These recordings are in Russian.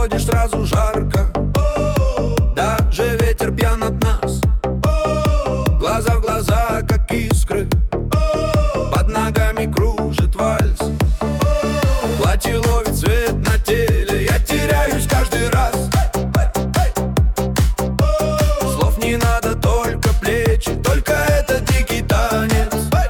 подходишь, сразу жарко. Даже ветер пьян от нас. Глаза в глаза, как искры. Под ногами кружит вальс. Платье ловит свет на теле. Я теряюсь каждый раз. Слов не надо, только плечи. Только это дикий танец.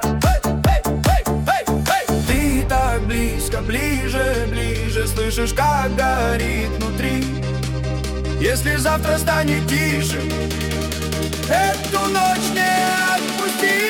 Ты так близко, ближе, ближе. Слышишь, как горит внутри. Если завтра станет тише, эту ночь не отпусти.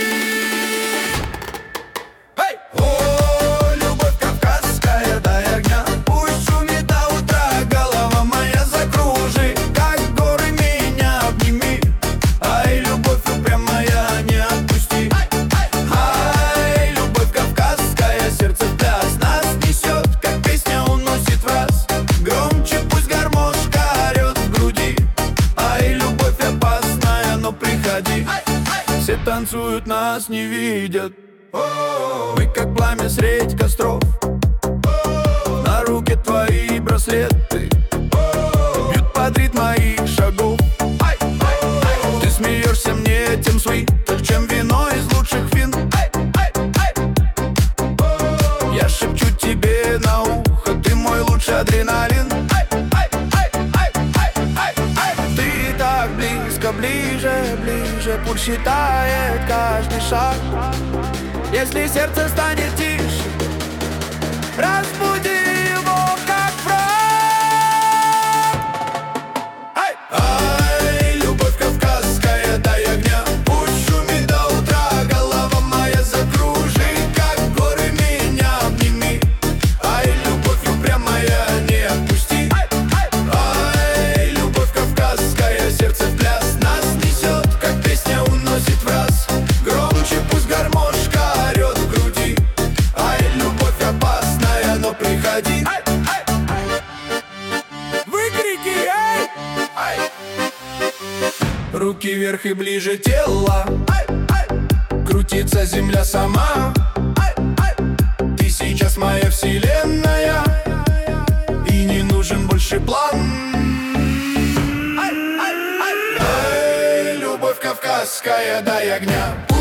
О, любовь кавказская, дай огня. Пусть шумит до утра, голова моя закружи. Как горы меня обними. Ай, любовь упрямая, не отпусти. Ай, любовь кавказская, сердце в пляс нас несет, как песня уносит в раз. Громче пусть гармошка орет в груди. Ай, любовь опасная, но приходи. Все танцуют, нас не видят. Мы как пламя средь костров. На руке твои браслеты бьют под ритм моих шагов. Ты смеешься мне тем sweet, чем вино из лучших вин. Я шепчу тебе на ухо, ты мой лучший адреналин. Ты так близко, ближе, ближе. Пульс считает каждый шаг. Если сердце станет тише, разбуди его, как враг. Ай, любовь кавказская, дай огня. Пусть шумит до утра, голова моя закружит. Как горы меня обними. Ай, любовь упрямая, не отпусти. Ай, любовь кавказская, сердце в пляс нас несет, как песня уносит в раз. Громче пусть гармошка орет в груди. Ай, любовь опасная, но приходи. Выкрики, ай! Ай! Руки вверх и ближе тела. Крутится земля сама. Ты сейчас моя вселенная, и не нужен больше план. Ай, любовь кавказская, дай огня.